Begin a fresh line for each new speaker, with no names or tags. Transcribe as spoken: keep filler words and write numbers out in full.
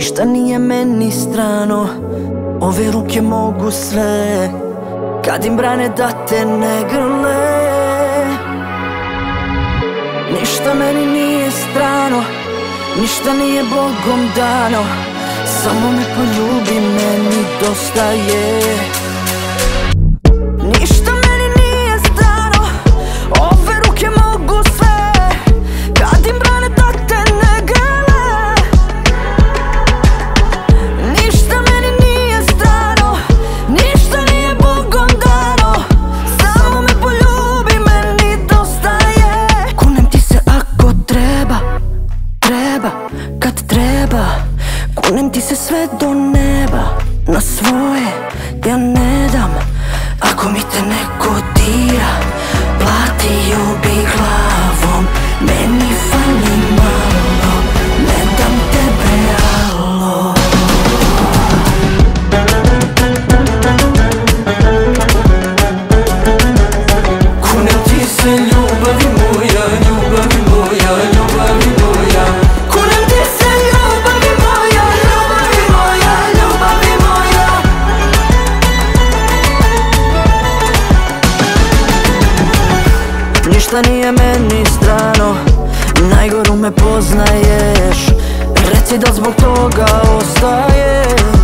Ništa nije meni strano, ove ruke mogu sve, kad im brane da te ne grle. Ništa meni nije strano, ništa nije Bogom dano, samo me poljubi, meni dosta je. Ništa meni nije strano, ove ruke mogu sve, kad im brane da te ne grle. Ništa meni nije strano, ništa nije Bogom dano, samo me poljubi, meni dosta je. Kunem ti se ako treba, treba, kad treba. Kunem ti se sve do neba, na svoje ja ne dam. Ako mi te neko dira, platio bi glavom, meni fali malo, ne dam tebe alo. Kunem ti se ljubavi moja, ljubavi moja, ljubavi moja. Kunem ti se ljubavi moja, ljubavi moja, ljubavi moja. Ništa nije meni strano, najgoru me poznaješ, reci da zbog toga ostaješ.